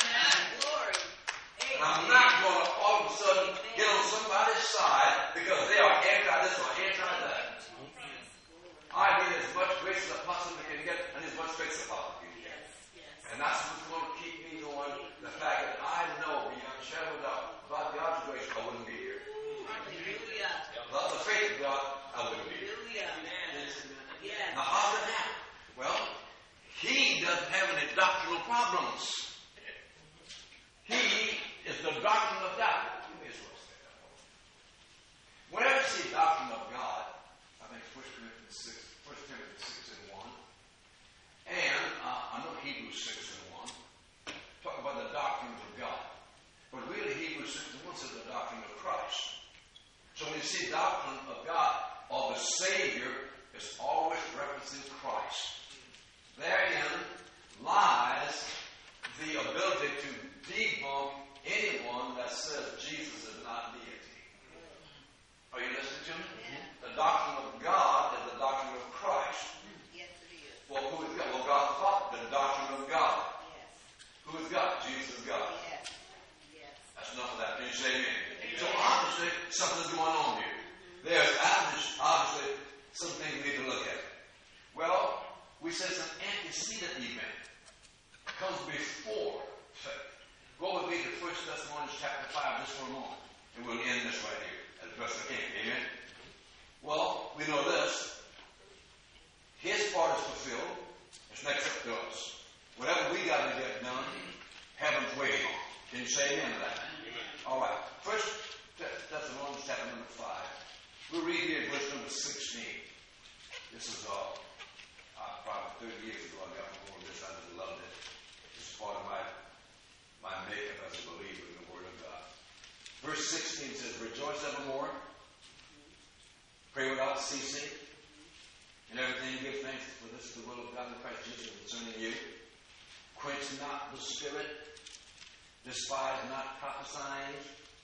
I'm not going to all of a sudden get on somebody's side because they are anti this or anti that. I need as much grace as I possibly can get and as much faith as I possibly can get. And that's what's going to keep me going. The fact that I know beyond a shadow of doubt about God's grace, I wouldn't be here. Without the faith of God, I wouldn't be here. Now, how's that happen? Well, he doesn't have any doctrinal problems. He is the doctrine of God. Whenever you see doctrine of God, I think First Corinthians six, First Timothy six and one, and uh, I know Hebrews six and one, talk about the doctrines of God. But really Hebrews six and one says the doctrine of Christ. So when you see doctrine of God or the Savior, it's always referencing Christ. Therein lies the ability to debunk anyone that says Jesus is not deity. Are you listening to me? Yeah. The doctrine of God is the doctrine of Christ. Yes, it is. Well, who is God? Well, God the Father, the doctrine of God. Yes. Who is God? Jesus is God. Yes. Yes. That's enough of that. Can you say amen? Amen. So obviously, something's going on here. Mm-hmm. There's obviously some things we need to look at. Well, we said it's an antecedent event. It comes before faith. Go with me to First Thessalonians chapter five just for a moment. And we'll end this right here as best I can. Amen? Well, we know this. His part is fulfilled. It's next up to us. Whatever we got to get done, heaven's waiting on. Can you say amen to that? Amen. All right. First Thessalonians chapter number five. We'll read here verse number sixteen. This is uh, uh, probably thirty years ago I got more of this. I just loved it. It's part of my my makeup as a believer in the Word of God. Verse sixteen says, rejoice evermore, pray without ceasing, in everything give thanks, for this is the will of God in Christ Jesus concerning you. Quench not the Spirit, despise not prophesying,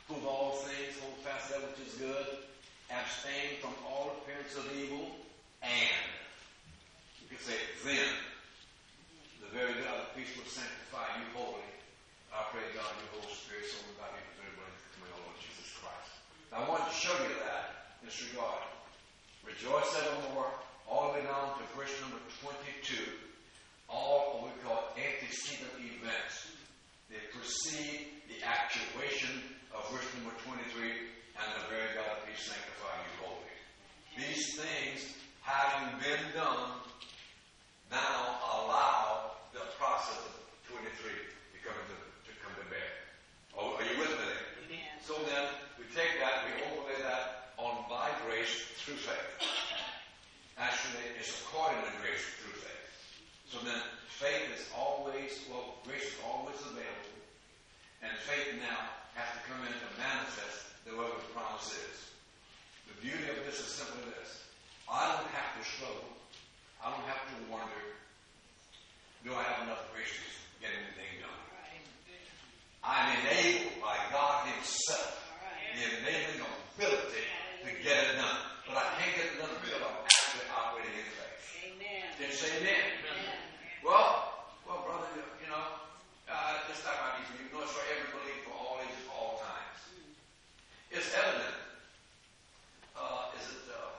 Prove all things, hold fast that which is good, abstain from all appearance of evil, and, you can say, then, the very God of peace will sanctify you wholly. I pray, God, your Holy Spirit, so we body and very blessed coming on Lord Jesus Christ. Now, I wanted to show you that in this regard. Rejoice evermore, all the way down to verse number twenty-two. All what we call antecedent events. They precede the actuation of verse number twenty-three, and the very God of peace sanctify you wholly. These things having been done, now allow the process of twenty-three to come to, to come to bear. Oh, are you with me there? Amen. So then, we take that, we overlay that on by grace through faith. Actually, it's according to grace through faith. So then, faith is always, well, grace is always available. And faith now has to come in to manifest the whatever the promise is. The beauty of this is simply this. I don't have to struggle. I don't have to wonder, do I have enough grace to get anything done? I'm enabled by God Himself, the enabling ability to get it done. But I can't get it done until I'm actually operating in faith. Amen. Can you say amen? Amen. Well, well, brother, you know, uh, it's not about you. You know, it's for every believer, for all ages, all times. It's evident. Uh, is it? Uh,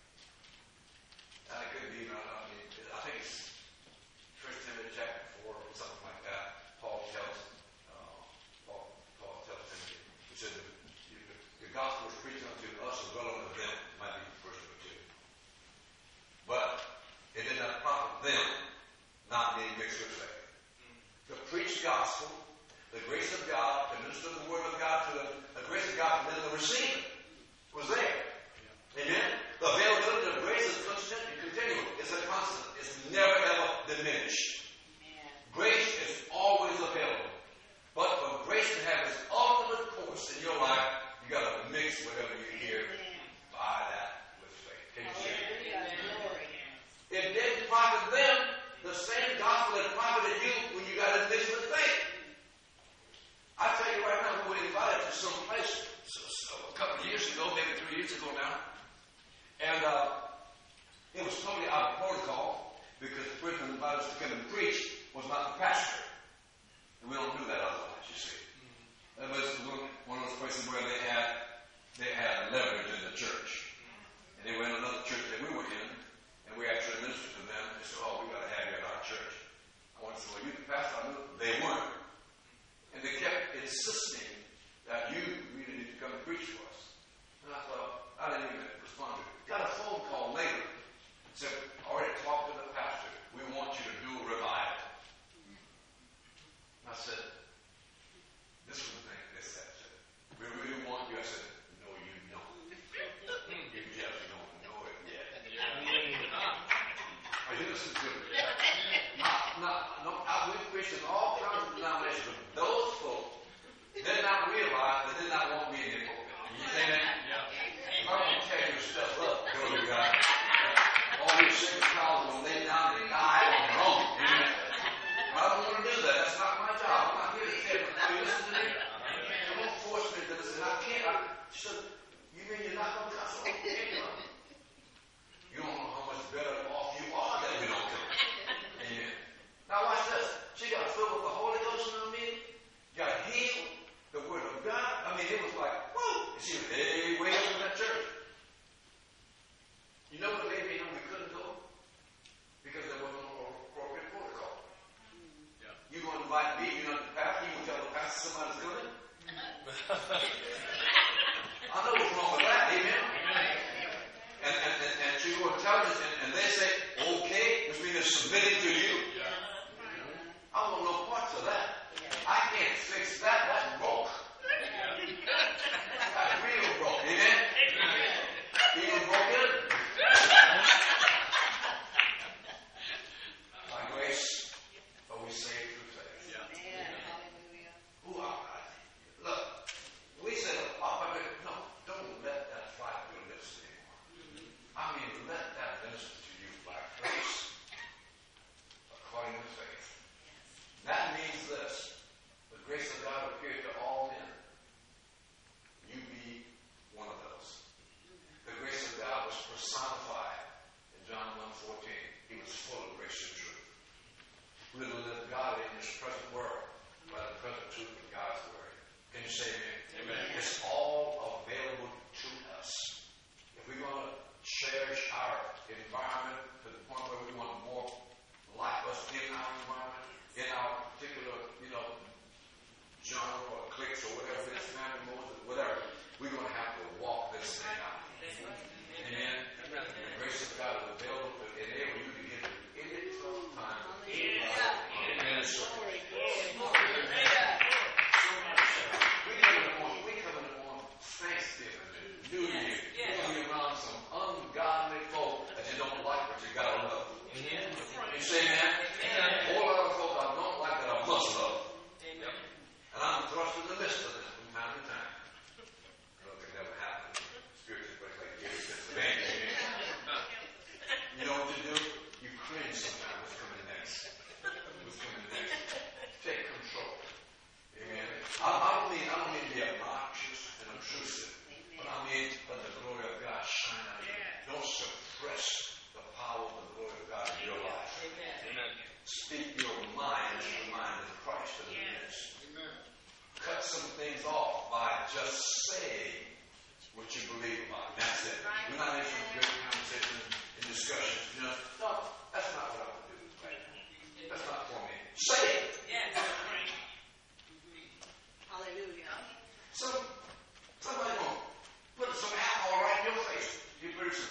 I could be. I mean, I think it's First Timothy chapter four or something like that. Paul tells. Uh, Paul, Paul tells Timothy. He said, the, the gospel was preached unto us as well as them. Might be verse number two. But it did not profit them, not being mixed with faith. The preached gospel, the grace of God, to minister the word of God to them, the grace of God for them to receive it, was there. Amen? The availability of grace is constant and continual. It's a constant. It's never ever diminished. Amen. Grace is always available. But for grace to have its ultimate course in your life, you got to mix whatever you hear by that with faith. Can you see it? Hallelujah. Glory. It didn't profit them. The same gospel that profited you when you got it mixed with faith. I tell you right now, we were invited to some place a couple of years ago, maybe three years ago now. And uh, it was totally out of protocol because the person who invited us to come and preach was not the pastor. And we don't do that otherwise, you see. It was one of those places where they had they had leverage in the church. And they were in another church that we were in, and we actually ministered to them. They said, oh, we got to have you at our church. I wanted to say, well, you the pastor? I knew they weren't. And they kept insisting that you really need to come and preach for us. And I thought, I didn't even respond to it. Got a phone call later. Said, already talked to the pastor. We want you to do a revival. And I said, this was the thing they said. We really want you. I said, no, you don't. You just don't know it yet. Are you listening to me? Not, not, no, I, we've preached in all kinds of denominations, but those folks did not realize they did not want me in their pulpit. You say that? Yeah. I'm going to tear your stuff up. Glory to God. All these sick cows will lay down and die on their own. Amen. I don't want to do that. That's not my job. I'm not here to tell you. You listen to me? Don't force me to listen. I can't. I, so, you mean you're not going to cuss? Oh, you don't know how much better off you are that we don't come. Amen. Now watch this. She got filled with the Holy Ghost in the meeting. Got healed. The Word of God. I mean, it was like, woo! And she was way, way up in that church. You know what made me know we couldn't go? Because there wasn't no appropriate protocol. Yeah. You going to invite me, you're not the pastor, you going to tell the pastor somebody's coming? I know what's wrong with that, amen? And, and, and, and she go and tell us, and, and they say, okay, which means they're submitting to you. Yeah. I want no parts of that. I can't fix that. That's broke. That's real broke. Amen? Being broken. By grace, are we saved through faith? Yeah. Ooh, I, I, look, we said, oh, I mean, no, don't let that fly through your lips anymore. I mean, let that minister to you by grace. just say what you believe about. That's it. We're not having some great conversations and discussions. You know, no, that's not what I want to do. Right? That's not for me. Say it. Yes. Hallelujah. So, somebody going to put some alcohol right in your face. You person.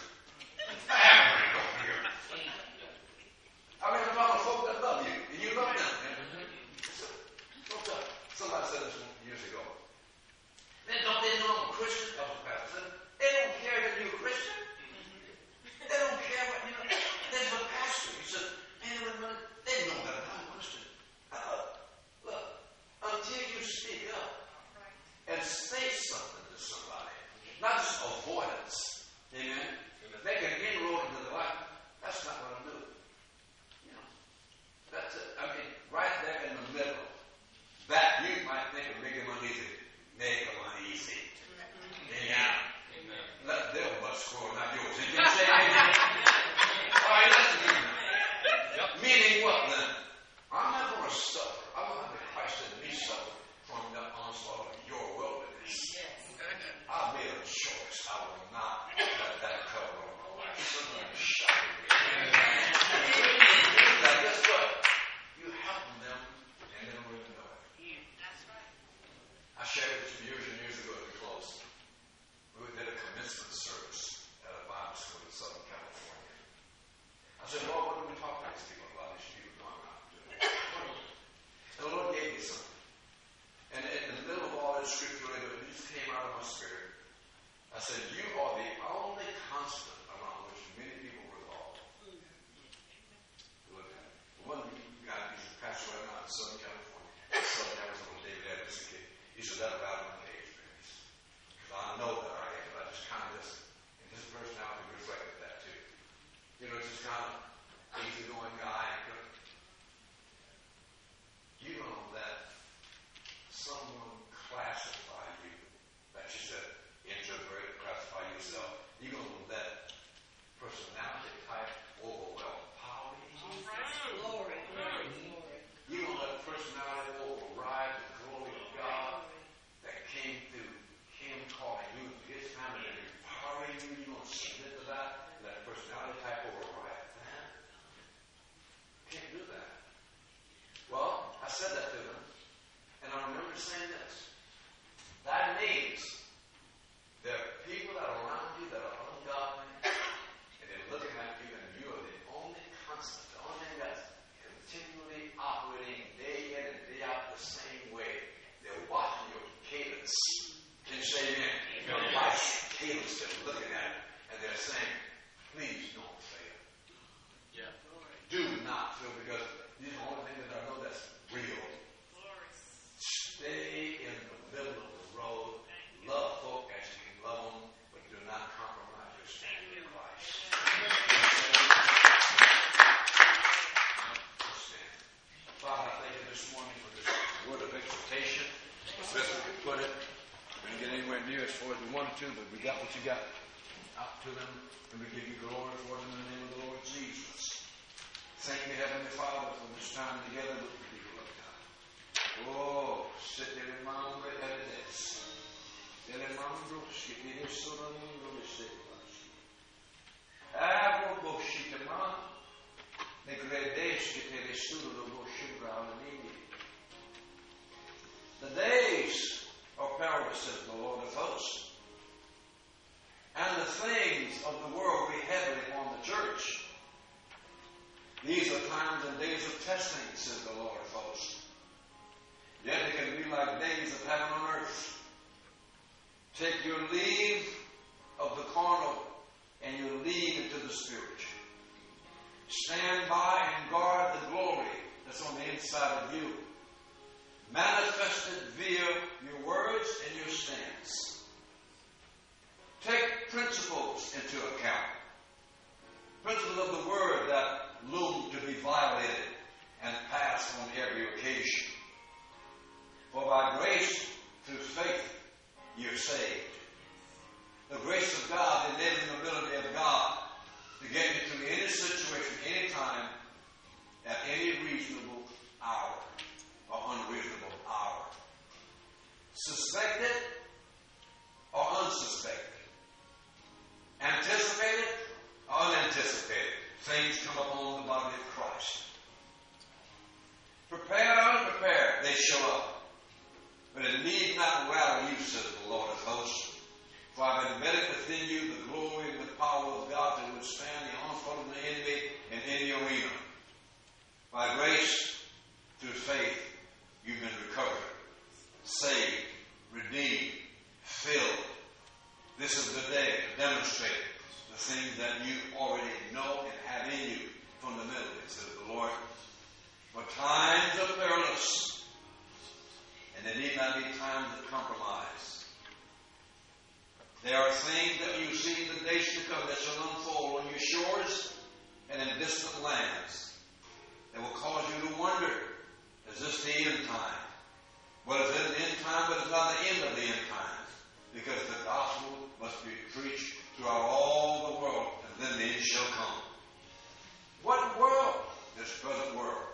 I mean, I'm talking to folk that love you, and you love them. So, folks, uh, somebody said this years ago. Man, don't they know I'm a Christian? I was a pastor. They don't care that you're a Christian. They don't care what, you know, there's a pastor. He said, man, they know that I'm a Christian. Uh, look, until you speak up and say something to somebody, not just avoidance. Amen? They can inroad into the life. That's not what I'm doing. You know, that's it. I mean, right there in the middle. That you might think of making them uneasy. Make them uneasy. Amen. Amen. Let them but score, not yours. You can say amen. All right, that's the good. Yep. Meaning what then? I'm not going to suffer. I'm not going to Christ in me suffer from the onslaught of your wilderness. Yes. I made a choice. I will not let that cover on my life. Somebody shout it. Now, guess what? You help them, and they don't even know it. That's right. I shared it with you years and years ago at the close. We did a commencement service at a Bible school in Southern California. I said, Lord, what do we talk to these people about? These people going out doing. And the Lord gave me something. And in the middle of all that scripture, it just came out of my spirit. I said, you are the only constant around which many people revolve. Look at it. One guy, he's a pastor right now in Southern California. Southern Arizona, David Evans. He said, that about my experience. Because I know that I am, but I just kind of listen. And his personality reflected that too. You know, just kind of easygoing guy. You don't let someone classify you. Like you said, introvert, classify yourself. You're going to let personality type overwhelm power. Glory, glory, glory. You're going to let personality override the glory of God that came through Him calling you to His family and empowering you. You're going to submit to that. Let personality type override that. Can't do that. Well, I said that to them, and I remember saying this. That means there are people that are around you that are ungodly, and they're looking at you, and you are the only constant, the only thing that's continually operating day in and day out the same way. They're watching your cadence. Can you say amen? Your life's cadence, they're looking at it, and they're saying, please don't fail. Yeah. Do not fail, because these are the only things that I know that's real. Stay in the middle of the road. Love folk as you can love them, but do not compromise your standing in Christ. Stand. Father, I thank you this morning for this word of exhortation. As best we could put it. We didn't get anywhere near as far as we wanted to, but we got what you got out to them, and we give you glory for them in the name of the Lord Jesus. Thank you, Heavenly Father, for this time together with the people of God. Oh, sit there in my own headedness. Delle mandroschi che ne sono lungo le seguas. Ero boscite ma ne credeschi che resturo lo boscibra The days are perilous, says the Lord of hosts. And the things of the world weigh heavily upon the church. These are times and days of testing, says the Lord of hosts. Yet they can be like days of heaven on earth. Take your leave of the carnal and your leave into the spiritual. Stand by and guard the glory that's on the inside of you. Manifested via your words and your stance. Take principles into account. Principles of the word that loom to be violated and passed on every occasion. For by grace, through faith, you're saved. The grace of God, the enabling ability of God to get you through any situation, any time, at any reasonable hour or unreasonable hour. Suspect it But it need not rattle you, says the Lord of hosts. For I have embedded within you the glory and the power of God to withstand the onslaught of the enemy in any arena. By grace, through faith, you've been recovered, saved, redeemed, filled. This is the day to demonstrate the things that you already know and have in you from the middle, says the Lord. For times are perilous, and there need not be times of compromise. There are things that you see in the days to come that shall unfold on your shores and in distant lands that will cause you to wonder, is this the end time? Well, it's in the end time, but it's not the end of the end times, because the gospel must be preached throughout all the world, and then the end shall come. What world? This present world.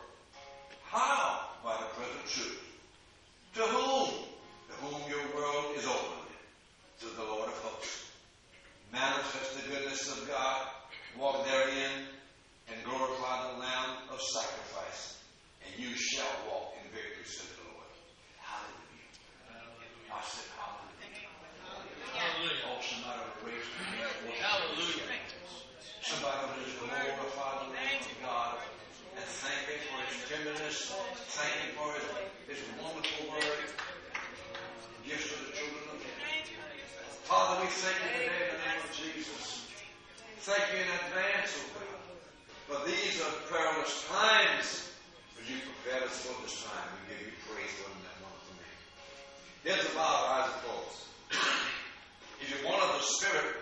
How? By the present truth. To whom? To whom your world is opened, says the Lord of hosts. Manifest the goodness of God, walk therein, and glorify the Lamb of sacrifice, and you shall walk in victory, says the Lord. Hallelujah. Hallelujah. I said hallelujah. Hallelujah. Oh, somebody praise me. Hallelujah. Somebody just glorify the name of God and thank Him for His tenderness. Thank Him for His, His wonderful word. Gifts to the children of men. Father, we thank you today in the name of Jesus. Thank you in advance, oh God. For these are perilous times. As you prepared us for this time, we give you praise for that wonderful name. Heads are bowed, eyes are closed. If you're one of the Spirit,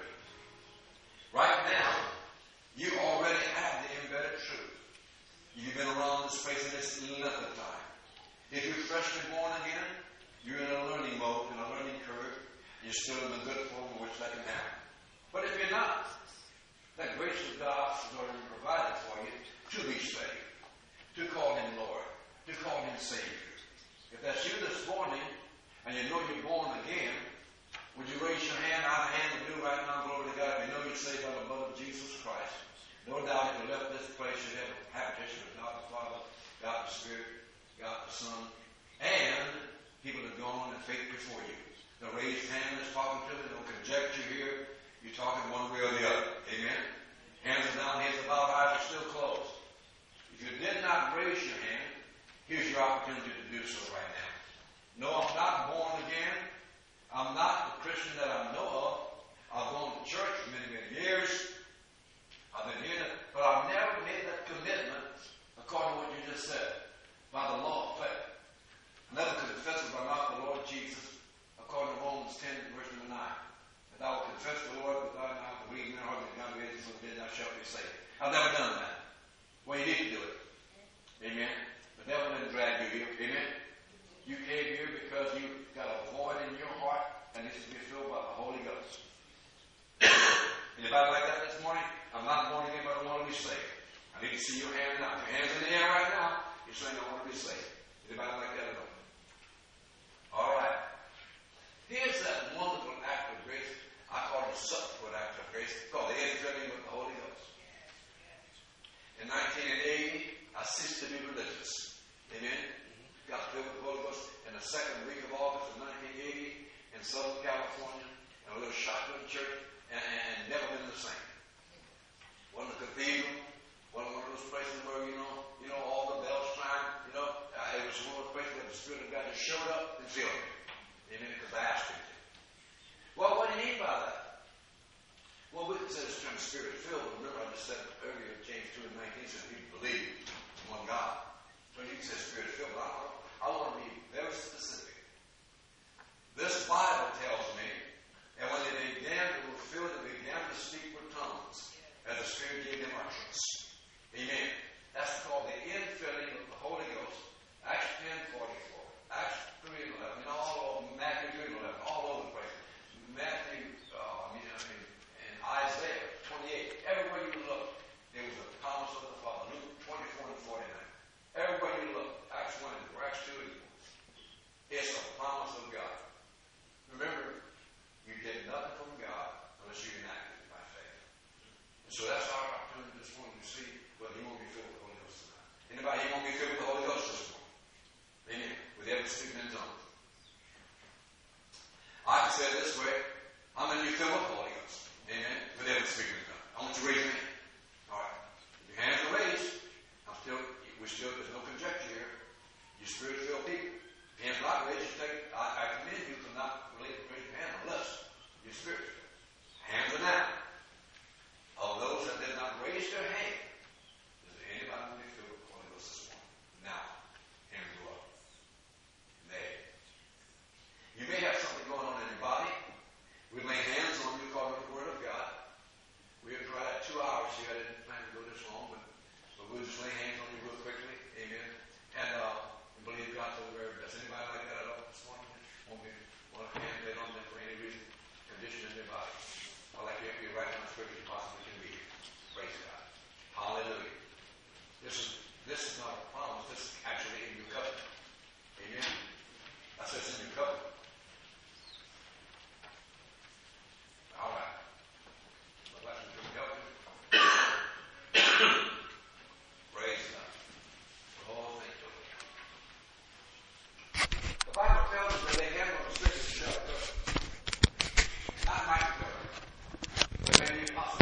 right now, you already have the embedded truth. You've been around this place in this length of time. If you're freshly born again, you're in a learning mode, in a learning curve. You're still in the good form in which that can happen. But if you're not, that grace of God has already provided for you to be saved, to call Him Lord, to call Him Savior. If that's you this morning, and you know you're born again, would you raise your hand? I have a hand to do right now, glory to God. If you know you're saved by the blood of Jesus Christ, no doubt if you left this place, you have a habitation of God the Father, God the Spirit, God the Son, and people have gone in faith before you. The raised hand is talking to them, no conjecture here. You're talking one way or the other. Amen? Hands are down, hands are bowed, eyes are still closed. If you did not raise your hand, here's your opportunity to do so right now. No, I'm not born again. I'm not the Christian that I know of. I've gone to church for many, many years. I've been here, but I've never made that commitment according to what you just said, by the law of faith. I never confessed with my mouth the Lord Jesus, according to Romans ten, verse number nine. That I will confess the Lord with thy mouth, believe in thy heart that God raised him from the dead, thou shalt be saved. I've never done that. Well, you need to do it. Amen. The devil didn't drag you here. Amen. You came here because you got a void in your heart and needs to be filled by the Holy Ghost. Anybody like that this morning? I'm not born again, but I want to be saved. I need to see your hand now. Your hand's in the air right now. You're saying I want to be saved. Anybody like that at all? All right. Here's that wonderful act of grace. I call it a subsequent act of grace, called the infilling with the Holy Ghost. In nineteen eighty, I ceased to be religious. Amen? Got filled with the Holy Ghost in the second week of August of nineteen eighty in Southern California, in a little shotgun church, and, and, and never been the same. Wasn't a cathedral, wasn't one of those places where, you know, you know, all the bells chime, you know, uh, it was one of those places where the Spirit of God just showed up and filled me. Amen? Because I asked Him to. Well, what do you mean by that? Well, we can say this term Spirit filled. Remember, I just said earlier, James two and nineteen said people believe in one God. So you can say Spirit filled. But I, I want to be very specific. This Bible tells me that when they began to be filled, they began to speak with tongues as the Spirit gave them utterance. Amen. That's called the infilling of the Holy Ghost. Acts ten forty-four, Acts three and eleven, and all over Matthew three and eleven, all over the place. Matthew, uh, I mean, I mean, and Isaiah twenty-eight. Everywhere you look, there was a promise of the Father. Luke twenty-four and forty-nine. Everywhere you look, Acts one and four, Acts two and four. This is this is not